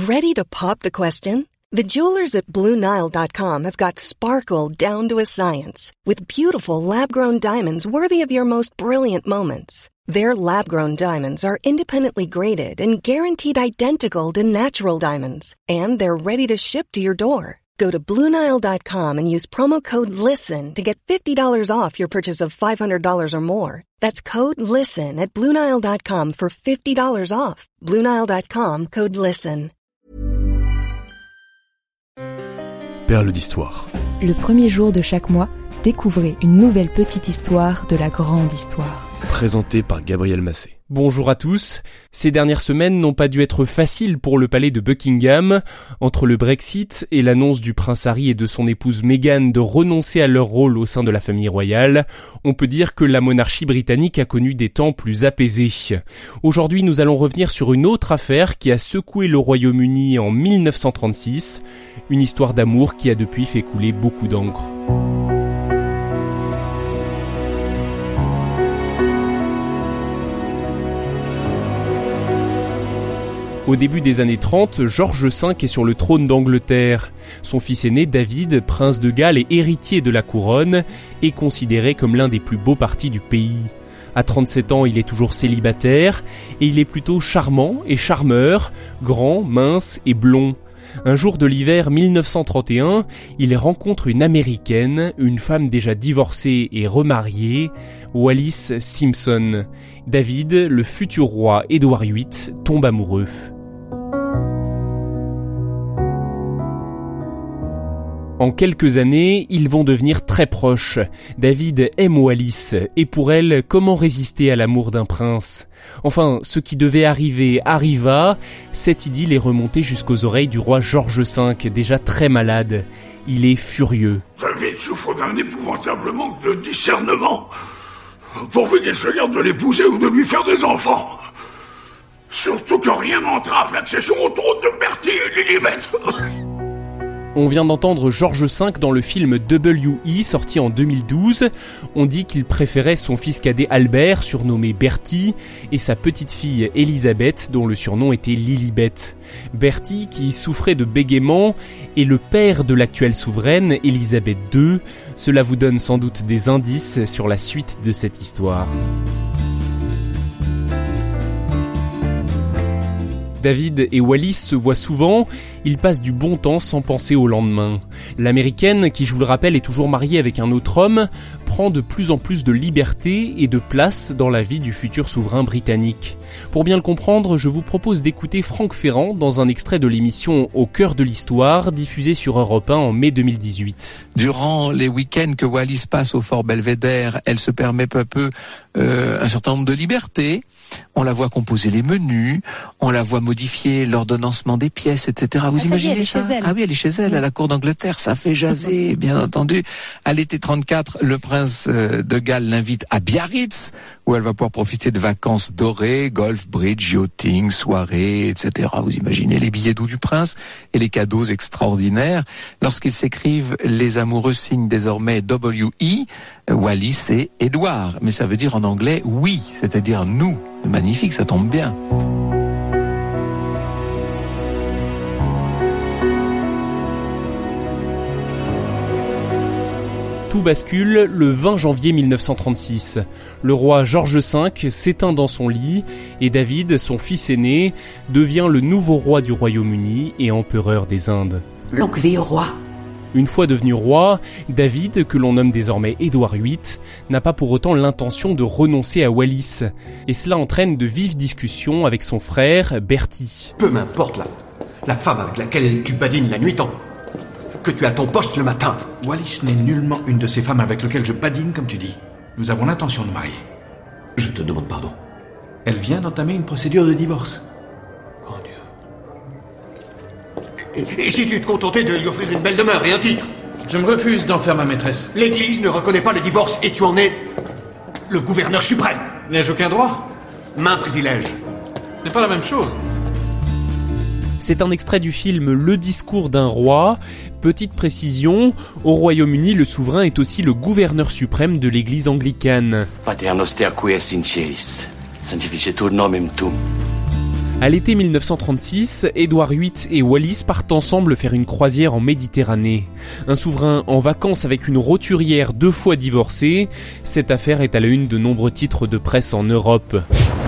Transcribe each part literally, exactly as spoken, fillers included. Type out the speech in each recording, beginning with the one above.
Ready to pop the question? The jewelers at Blue Nile dot com have got sparkle down to a science with beautiful lab-grown diamonds worthy of your most brilliant moments. Their lab-grown diamonds are independently graded and guaranteed identical to natural diamonds, and they're ready to ship to your door. Go to Blue Nile dot com and use promo code LISTEN to get fifty dollars off your purchase of five hundred dollars or more. That's code LISTEN at Blue Nile dot com for fifty dollars off. Blue Nile dot com, code LISTEN. Perles d'histoire. Le premier jour de chaque mois, découvrez une nouvelle petite histoire de la grande histoire. Présenté par Gabriel Massé. Bonjour à tous. Ces dernières semaines n'ont pas dû être faciles pour le palais de Buckingham. Entre le Brexit et l'annonce du prince Harry et de son épouse Meghan de renoncer à leur rôle au sein de la famille royale, on peut dire que la monarchie britannique a connu des temps plus apaisés. Aujourd'hui, nous allons revenir sur une autre affaire qui a secoué le Royaume-Uni en mille neuf cent trente-six, une histoire d'amour qui a depuis fait couler beaucoup d'encre. Au début des années trente, George cinq est sur le trône d'Angleterre. Son fils aîné, David, prince de Galles et héritier de la couronne, est considéré comme l'un des plus beaux partis du pays. À trente-sept ans, il est toujours célibataire, et il est plutôt charmant et charmeur, grand, mince et blond. Un jour de l'hiver mille neuf cent trente et un, il rencontre une Américaine, une femme déjà divorcée et remariée, Wallis Simpson. David, le futur roi Édouard huit, tombe amoureux. En quelques années, ils vont devenir très proches. David aime Wallis, et pour elle, comment résister à l'amour d'un prince ? Enfin, ce qui devait arriver arriva. Cette idylle est remontée jusqu'aux oreilles du roi George cinq, déjà très malade. Il est furieux. David souffre d'un épouvantable manque de discernement. Pourvu qu'il se garde de l'épouser ou de lui faire des enfants. Surtout que rien n'entrave l'accession au trône de Bertie et Lilibet. On vient d'entendre George cinq dans le film W E sorti en deux mille douze. On dit qu'il préférait son fils cadet Albert, surnommé Bertie, et sa petite fille Elisabeth, dont le surnom était Lilibet. Bertie, qui souffrait de bégaiement, est le père de l'actuelle souveraine, Elisabeth deux. Cela vous donne sans doute des indices sur la suite de cette histoire. David et Wallis se voient souvent, ils passent du bon temps sans penser au lendemain. L'américaine, qui je vous le rappelle est toujours mariée avec un autre homme, prend de plus en plus de liberté et de place dans la vie du futur souverain britannique. Pour bien le comprendre, je vous propose d'écouter Franck Ferrand dans un extrait de l'émission Au cœur de l'histoire, diffusée sur Europe un en mai deux mille dix-huit. Durant les week-ends que Wallis passe au Fort Belvédère, elle se permet peu à peu euh, un certain nombre de libertés. On la voit composer les menus, on la voit modifier l'ordonnancement des pièces, et cetera. Vous ah, imaginez ça, ça ? Ah oui, elle est chez elle, à la cour d'Angleterre, ça fait jaser, bien entendu. À l'été trente-quatre, le prince de Galles l'invite à Biarritz, où elle va pouvoir profiter de vacances dorées, golf, bridge, yachting, soirées, et cetera. Vous imaginez les billets doux du prince et les cadeaux extraordinaires. Lorsqu'ils s'écrivent, les amoureux signent désormais W E, Wallis et Édouard. Mais ça veut dire en anglais oui, c'est-à-dire nous. Magnifique, ça tombe bien. Tout bascule le vingt janvier mille neuf cent trente-six. Le roi George cinq s'éteint dans son lit et David, son fils aîné, devient le nouveau roi du Royaume-Uni et empereur des Indes. Longue vie au roi. Une fois devenu roi, David, que l'on nomme désormais Édouard huit, n'a pas pour autant l'intention de renoncer à Wallis. Et cela entraîne de vives discussions avec son frère, Bertie. Peu m'importe la, la femme avec laquelle tu badines la nuit tant que tu as ton poste le matin. Wallis n'est nullement une de ces femmes avec lesquelles je badine, comme tu dis. Nous avons l'intention de marier. Je te demande pardon. Elle vient d'entamer une procédure de divorce. Oh Dieu. Et, et si tu te contentais de lui offrir une belle demeure et un titre ? Je me refuse d'en faire ma maîtresse. L'Église ne reconnaît pas le divorce et tu en es le gouverneur suprême. N'ai-je aucun droit ? Main privilège. Ce n'est pas la même chose. C'est un extrait du film Le discours d'un roi. Petite précision, au Royaume-Uni, le souverain est aussi le gouverneur suprême de l'église anglicane. Pater noster qui es in celis, sanctificetur nomen tuum. À l'été mille neuf cent trente-six, Édouard huit et Wallis partent ensemble faire une croisière en Méditerranée. Un souverain en vacances avec une roturière deux fois divorcée, cette affaire est à la une de nombreux titres de presse en Europe.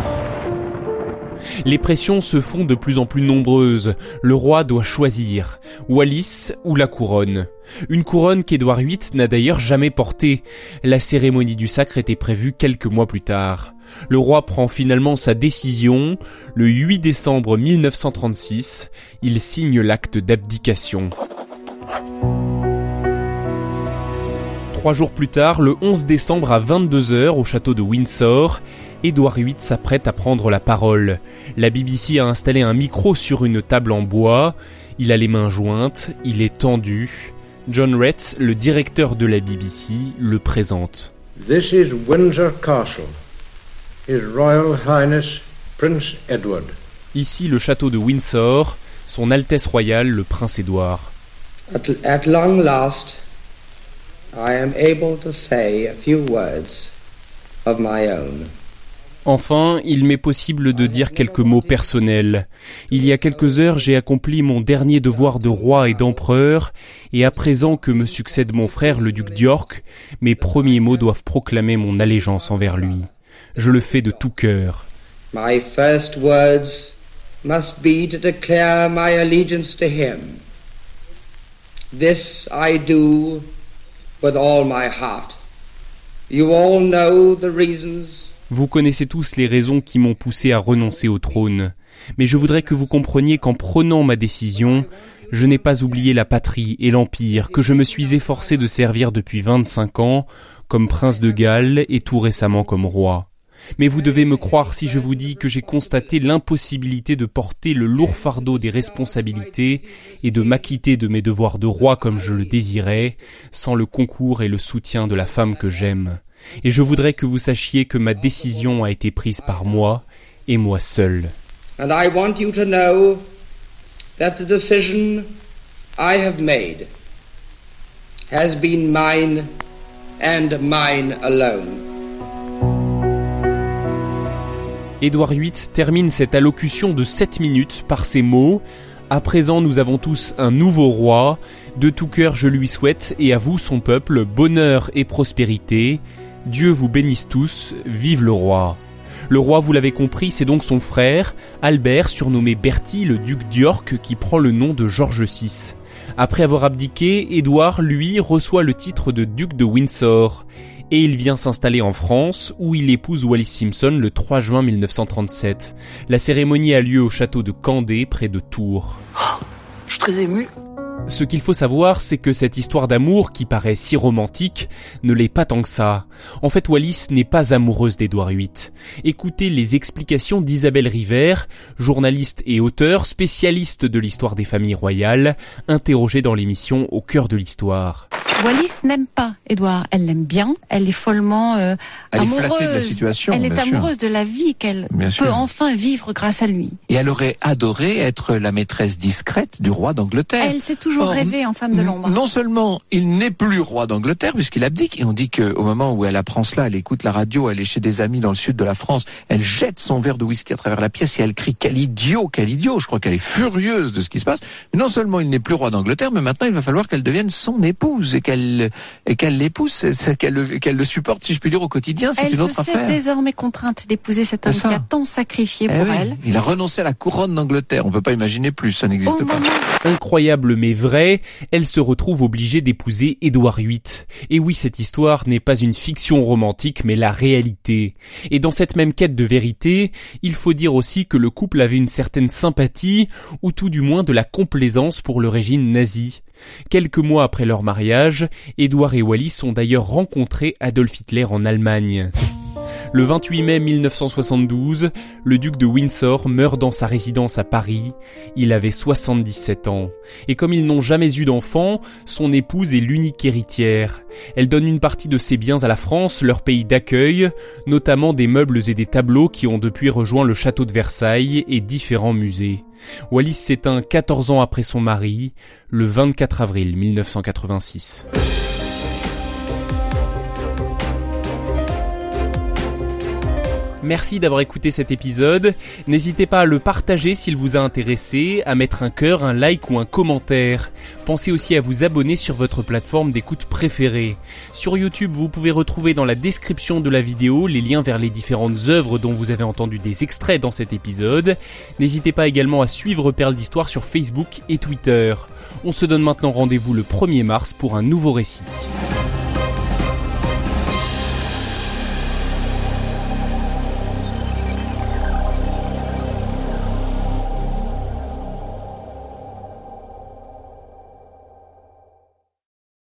Les pressions se font de plus en plus nombreuses. Le roi doit choisir, Wallis ou la couronne. Une couronne qu'Édouard huit n'a d'ailleurs jamais portée. La cérémonie du sacre était prévue quelques mois plus tard. Le roi prend finalement sa décision. Le huit décembre mille neuf cent trente-six, il signe l'acte d'abdication. Trois jours plus tard, le onze décembre à vingt-deux heures, au château de Windsor, Édouard huit s'apprête à prendre la parole. La B B C a installé un micro sur une table en bois. Il a les mains jointes, il est tendu. John Rett, le directeur de la B B C, le présente. This is Windsor Castle. His Royal Highness Prince Edward. Ici le château de Windsor, son Altesse royale le Prince Édouard. At, at long last, I am able to say a few words of my own. Enfin, il m'est possible de dire quelques mots personnels. Il y a quelques heures, j'ai accompli mon dernier devoir de roi et d'empereur, et à présent que me succède mon frère, le duc d'York, mes premiers mots doivent proclamer mon allégeance envers lui. Je le fais de tout cœur. My first words must be to declare my allegiance to him. This I do with all my heart. You all know the reasons. Vous connaissez tous les raisons qui m'ont poussé à renoncer au trône. Mais je voudrais que vous compreniez qu'en prenant ma décision, je n'ai pas oublié la patrie et l'empire que je me suis efforcé de servir depuis vingt-cinq ans, comme prince de Galles et tout récemment comme roi. Mais vous devez me croire si je vous dis que j'ai constaté l'impossibilité de porter le lourd fardeau des responsabilités et de m'acquitter de mes devoirs de roi comme je le désirais, sans le concours et le soutien de la femme que j'aime. Et je voudrais que vous sachiez que ma décision a été prise par moi et moi seul. And I want you to know that the decision I have made has been mine and mine alone. Édouard huit termine cette allocution de sept minutes par ces mots. À présent, nous avons tous un nouveau roi. De tout cœur, je lui souhaite, et à vous, son peuple, bonheur et prospérité. Dieu vous bénisse tous, vive le roi. Le roi, vous l'avez compris, c'est donc son frère, Albert, surnommé Bertie, le duc d'York, qui prend le nom de George six. Après avoir abdiqué, Édouard, lui, reçoit le titre de duc de Windsor. Et il vient s'installer en France, où il épouse Wallis Simpson le trois juin mille neuf cent trente-sept. La cérémonie a lieu au château de Candé, près de Tours. Oh, je suis très ému. Ce qu'il faut savoir, c'est que cette histoire d'amour, qui paraît si romantique, ne l'est pas tant que ça. En fait, Wallis n'est pas amoureuse d'Édouard huit. Écoutez les explications d'Isabelle Rivert, journaliste et auteure, spécialiste de l'histoire des familles royales, interrogée dans l'émission Au cœur de l'histoire. Wallis n'aime pas Édouard, elle l'aime bien, elle est follement euh, elle amoureuse. Elle est flattée de la situation, Elle est bien amoureuse sûr. de la vie qu'elle bien peut sûr. enfin vivre grâce à lui. Et elle aurait adoré être la maîtresse discrète du roi d'Angleterre. Elle s'est toujours Or, rêvée en femme de l'ombre. Non seulement il n'est plus roi d'Angleterre puisqu'il abdique, et on dit qu'au moment où elle apprend cela, elle écoute la radio, elle est chez des amis dans le sud de la France, elle jette son verre de whisky à travers la pièce et elle crie « Quel idiot, quel idiot !» Je crois qu'elle est furieuse de ce qui se passe. Mais non seulement il n'est plus roi d'Angleterre, mais maintenant il va falloir qu'elle devienne son épouse et qu'elle et qu'elle l'épouse, qu'elle le, qu'elle le supporte, si je puis dire, au quotidien. C'est elle une autre se affaire. sait désormais contrainte d'épouser cet homme qui a tant sacrifié eh pour oui. elle. Il a renoncé à la couronne d'Angleterre. On peut pas imaginer plus, ça n'existe Au pas. moment... Incroyable mais vrai, elle se retrouve obligée d'épouser Édouard huit. Et oui, cette histoire n'est pas une fiction romantique, mais la réalité. Et dans cette même quête de vérité, il faut dire aussi que le couple avait une certaine sympathie, ou tout du moins de la complaisance pour le régime nazi. Quelques mois après leur mariage, Édouard et Wallis ont d'ailleurs rencontré Adolf Hitler en Allemagne. Le vingt-huit mai mille neuf cent soixante-douze, le duc de Windsor meurt dans sa résidence à Paris. Il avait soixante-dix-sept ans. Et comme ils n'ont jamais eu d'enfant, son épouse est l'unique héritière. Elle donne une partie de ses biens à la France, leur pays d'accueil, notamment des meubles et des tableaux qui ont depuis rejoint le château de Versailles et différents musées. Wallis s'éteint quatorze ans après son mari, le vingt-quatre avril mille neuf cent quatre-vingt-six. Merci d'avoir écouté cet épisode. N'hésitez pas à le partager s'il vous a intéressé, à mettre un cœur, un like ou un commentaire. Pensez aussi à vous abonner sur votre plateforme d'écoute préférée. Sur YouTube, vous pouvez retrouver dans la description de la vidéo les liens vers les différentes œuvres dont vous avez entendu des extraits dans cet épisode. N'hésitez pas également à suivre Perles d'Histoire sur Facebook et Twitter. On se donne maintenant rendez-vous le premier mars pour un nouveau récit.